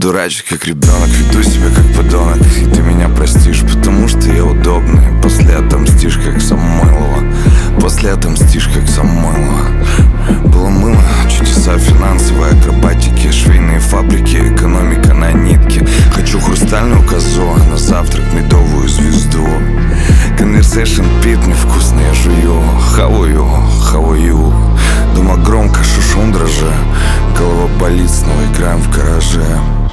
Дурачу, как ребенок, веду себя как подонок. И ты меня простишь, потому что я удобный. После отомстишь, как Самойлова. После отомстишь, как Самойлова. Было мыло, чудеса финансовой акробатики, швейные фабрики, экономика на нитке. Хочу хрустальную козу, а на завтрак медовую звезду. Conversation пит невкусно, я жую. How are you? Дома громко, шушун дрожа. Голова болит, снова играем в гараже.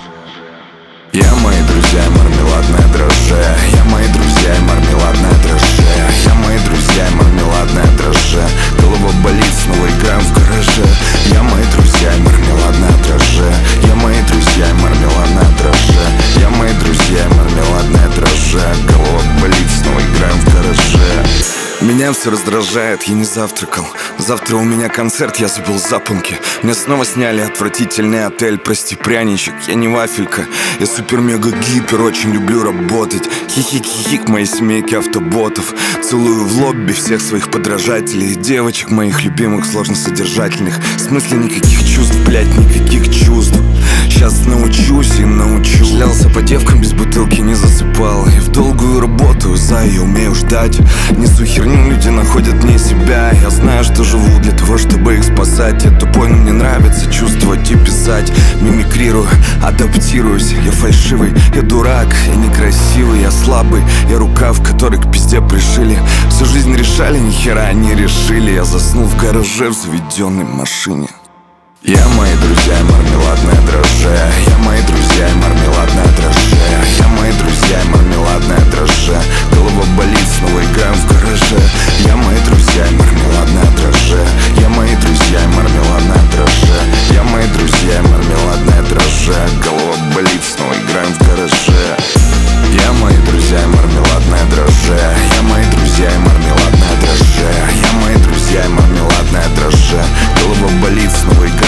Я, мои друзья, мармеладное дрожже. Я, мои друзья, мармеладное дрожже. Я, мои друзья, мармеладное дрожже. Голова болит, снова играем в гараже. Я, мои друзья, мармеладное дрожже. Я, мои друзья, мармеладное дрожже. Я, мои друзья, мармеладное дрожже. Голова болит, снова играем в гараже. Меня все раздражает, я не завтракал. Завтра у меня концерт, я забыл запонки. Мне снова сняли отвратительный отель. Прости, пряничек, я не вафелька. Я супер-мега-гипер, очень люблю работать. Хихик-хихик моей семейки автоботов. Целую в лобби всех своих подражателей. Девочек моих любимых, сложносодержательных. В смысле никаких чувств, блять, никаких чувств. Сейчас научусь и научу. Шлялся по девкам, без бутылки не засыпал. И в долгую работаю, я умею ждать. Несу херню, люди находят мне себя. Я знаю, что живу для того, чтобы их спасать. Я тупой, но мне нравится чувствовать и писать. Мимикрирую, адаптируюсь. Я фальшивый, я дурак, я некрасивый, я слабый. Я рука, в которой к пизде пришили. Всю жизнь решали, ни хера не решили. Я заснул в гараже в заведенной машине. Я, мои друзья, мармеладное дрожже. Я, мои друзья, мармеладное дрожже. Я, мои друзья, мармеладное дрожже. Голова болит, снова играем в гараже. Я, мои друзья, мармеладное дрожже. Я, мои друзья, мармеладное дрожже. Я, мои друзья, мармеладное дрожже. Голова болит, снова играем в гараже. Я, мои друзья, мармеладное дрожже. Я, мои друзья, мармеладное дрожже. Я, мои друзья, мармеладное дрожже. Голова болит, снова играем в гараже.